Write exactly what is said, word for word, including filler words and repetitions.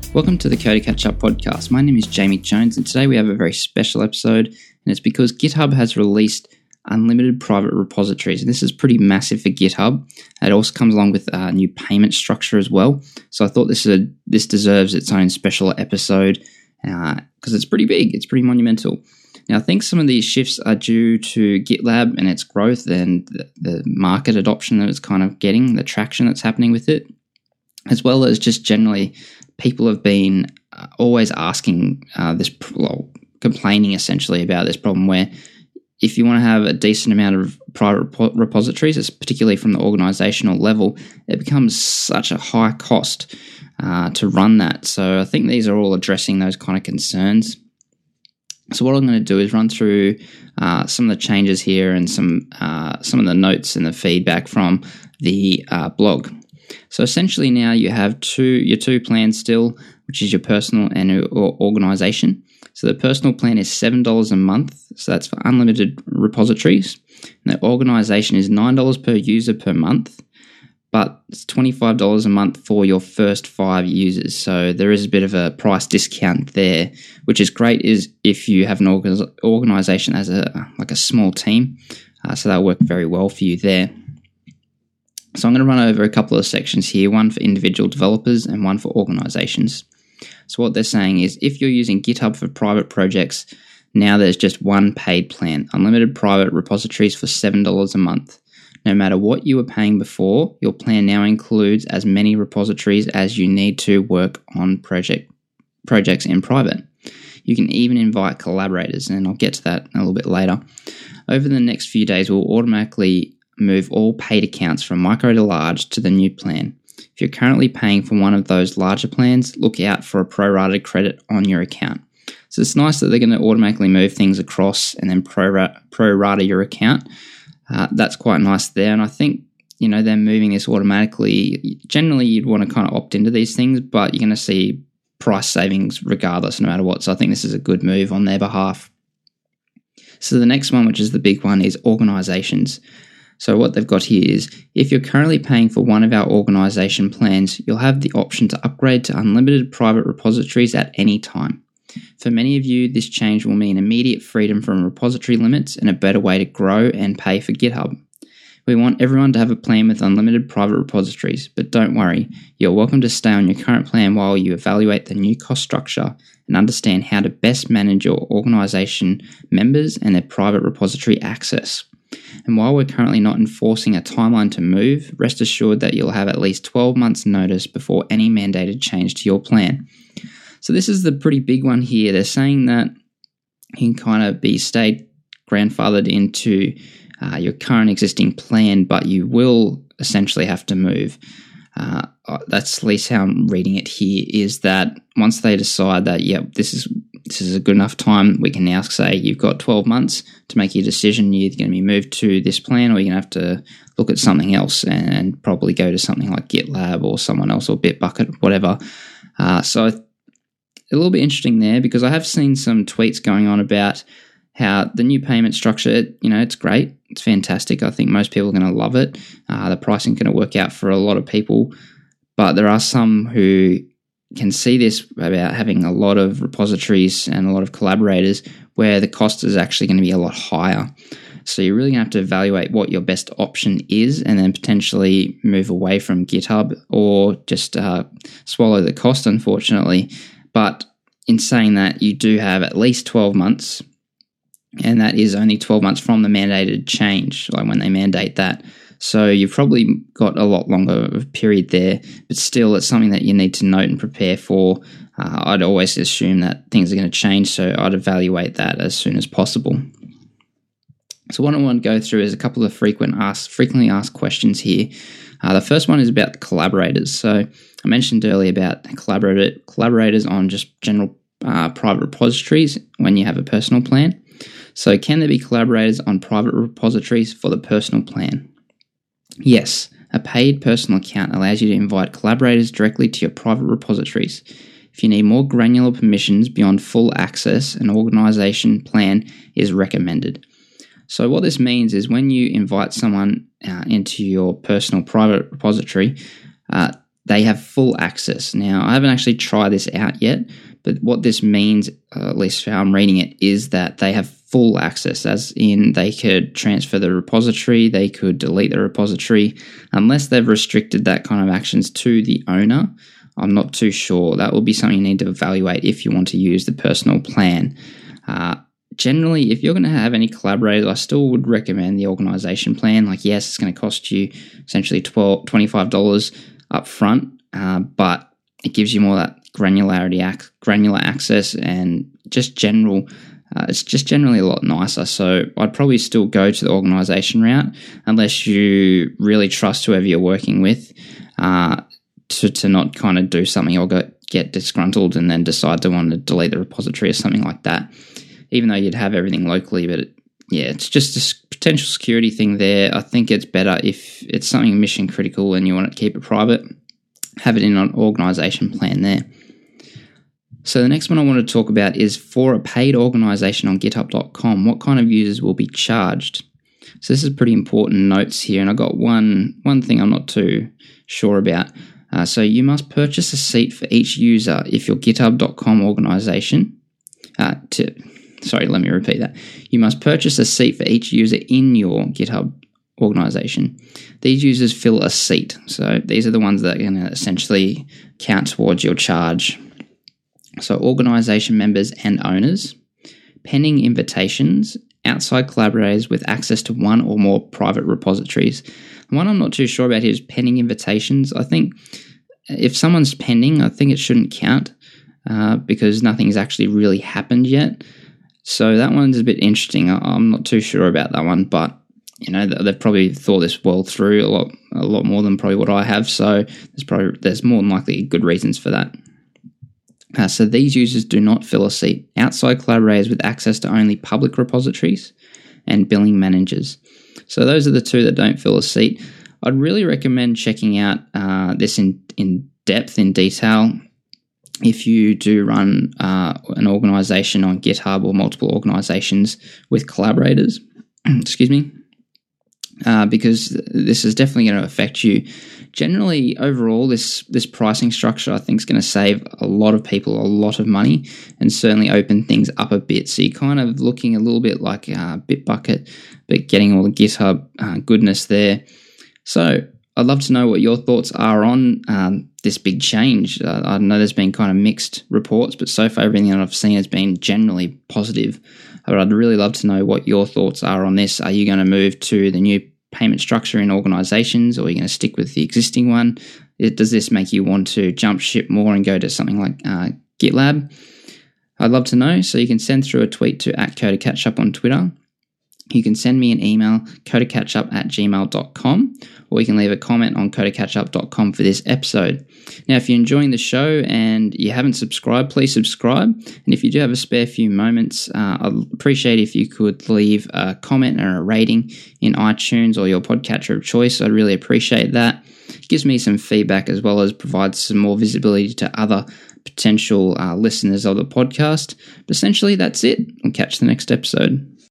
Welcome to the Code Catch Up podcast. My name is Jamie Jones, and today we have a very special episode, and it's because GitHub has released unlimited private repositories, and this is pretty massive for GitHub. It also comes along with a new payment structure as well. So I thought this is a, this deserves its own special episode because uh, it's pretty big, it's pretty monumental. Now, I think some of these shifts are due to GitLab and its growth and the, the market adoption that it's kind of getting, the traction that's happening with it, as well as just generally people have been uh, always asking uh, this, well, complaining essentially about this problem where if you want to have a decent amount of private rep- repositories, it's particularly from the organizational level, it becomes such a high cost uh, to run that. So I think these are all addressing those kind of concerns. So what I'm going to do is run through uh, some of the changes here and some uh, some of the notes and the feedback from the uh, blog. So essentially now you have two your two plans still, which is your personal and your organization. So the personal plan is seven dollars a month, so that's for unlimited repositories. And the organization is nine dollars per user per month, but it's twenty-five dollars a month for your first five users. So there is a bit of a price discount there, which is great is if you have an orga- organization as a like a small team. Uh, so that'll work very well for you there. So I'm going to run over a couple of sections here, one for individual developers and one for organizations. So what they're saying is if you're using GitHub for private projects, now there's just one paid plan, unlimited private repositories for seven dollars a month. No matter what you were paying before, your plan now includes as many repositories as you need to work on project projects in private. You can even invite collaborators, and I'll get to that a little bit later. Over the next few days, we'll automatically move all paid accounts from micro to large to the new plan. If you're currently paying for one of those larger plans, look out for a prorated credit on your account. So it's nice that they're going to automatically move things across and then prorata your account. Uh, that's quite nice there. And I think, you know, they're moving this automatically. Generally, you'd want to kind of opt into these things, but you're going to see price savings regardless, no matter what. So I think this is a good move on their behalf. So the next one, which is the big one, is organizations. So what they've got here is, if you're currently paying for one of our organization plans, you'll have the option to upgrade to unlimited private repositories at any time. For many of you, this change will mean immediate freedom from repository limits and a better way to grow and pay for GitHub. We want everyone to have a plan with unlimited private repositories, but don't worry, you're welcome to stay on your current plan while you evaluate the new cost structure and understand how to best manage your organization members and their private repository access. And while we're currently not enforcing a timeline to move, rest assured that you'll have at least twelve months notice before any mandated change to your plan. So this is the pretty big one here. They're saying that you can kind of be stayed grandfathered into uh, your current existing plan, but you will essentially have to move. Uh, that's at least how I'm reading it here, is that once they decide that, yep, this is this is a good enough time, we can now say you've got twelve months to make your decision. You're either going to be moved to this plan or you're going to have to look at something else and probably go to something like GitLab or someone else or Bitbucket, whatever. Uh, so a little bit interesting there, because I have seen some tweets going on about how the new payment structure, you know, it's great. It's fantastic. I think most people are going to love it. Uh, the pricing is going to work out for a lot of people. But there are some who can see this about having a lot of repositories and a lot of collaborators where the cost is actually going to be a lot higher. So you're really going to have to evaluate what your best option is and then potentially move away from GitHub or just uh, swallow the cost, unfortunately. But in saying that, you do have at least twelve months, and that is only twelve months from the mandated change, like when they mandate that. So you've probably got a lot longer of a period there, but still it's something that you need to note and prepare for. Uh, I'd always assume that things are going to change, so I'd evaluate that as soon as possible. So what I want to go through is a couple of frequent asked, frequently asked questions here. Uh, the first one is about the collaborators. So I mentioned earlier about collaborator, collaborators on just general uh, private repositories when you have a personal plan. So can there be collaborators on private repositories for the personal plan? Yes, a paid personal account allows you to invite collaborators directly to your private repositories. If you need more granular permissions beyond full access, an organization plan is recommended. So what this means is when you invite someone uh, into your personal private repository, uh, they have full access. Now, I haven't actually tried this out yet, but what this means, uh, at least how I'm reading it, is that they have full access, as in they could transfer the repository, they could delete the repository, unless they've restricted that kind of actions to the owner. I'm not too sure. That will be something you need to evaluate if you want to use the personal plan. Uh, generally, if you're going to have any collaborators, I still would recommend the organization plan. Like, yes, it's going to cost you essentially twelve dollars, twenty-five dollars up front, uh, but it gives you more that granularity, ac- granular access, and just general. Uh, it's just generally a lot nicer. So I'd probably still go to the organization route unless you really trust whoever you're working with. Uh, To, to not kind of do something or go, get disgruntled and then decide to want to delete the repository or something like that, even though you'd have everything locally. But it, yeah, it's just a potential security thing there. I think it's better if it's something mission critical and you want to keep it private, have it in an organization plan there. So the next one I want to talk about is for a paid organization on github dot com, what kind of users will be charged? So this is pretty important notes here, and I got one one thing I'm not too sure about. Uh, so you must purchase a seat for each user if your github dot com organization. Uh, to, sorry, let me repeat that. You must purchase a seat for each user in your GitHub organization. These users fill a seat. So these are the ones that are going to essentially count towards your charge. So organization members and owners, pending invitations, outside collaborators with access to one or more private repositories. The one I'm not too sure about here is pending invitations. I think if someone's pending, I think it shouldn't count uh, because nothing's actually really happened yet. So that one's a bit interesting. I, I'm not too sure about that one, but you know they've probably thought this well through a lot, a lot more than probably what I have. So there's probably there's more than likely good reasons for that. Uh, so these users do not fill a seat. Outside collaborators with access to only public repositories and billing managers. So those are the two that don't fill a seat. I'd really recommend checking out uh, this in, in depth, in detail, if you do run uh, an organization on GitHub or multiple organizations with collaborators. Excuse me. Uh, because this is definitely going to affect you. Generally, overall, this this pricing structure I think is going to save a lot of people a lot of money and certainly open things up a bit. So you're kind of looking a little bit like uh, Bitbucket, but getting all the GitHub uh, goodness there. So I'd love to know what your thoughts are on um, this big change. Uh, I know there's been kind of mixed reports, but so far everything that I've seen has been generally positive. But I'd really love to know what your thoughts are on this. Are you going to move to the new payment structure in organizations, or are you going to stick with the existing one? It, does this make you want to jump ship more and go to something like uh, GitLab? I'd love to know. So you can send through a tweet to at CoderCatchup on Twitter. You can send me an email, codercatchup at gmail dot com, or you can leave a comment on codercatchup dot com for this episode. Now, if you're enjoying the show and you haven't subscribed, please subscribe. And if you do have a spare few moments, uh, I'd appreciate if you could leave a comment or a rating in iTunes or your podcatcher of choice. I'd really appreciate that. It gives me some feedback as well as provides some more visibility to other potential uh, listeners of the podcast. But essentially, that's it. We'll catch the next episode.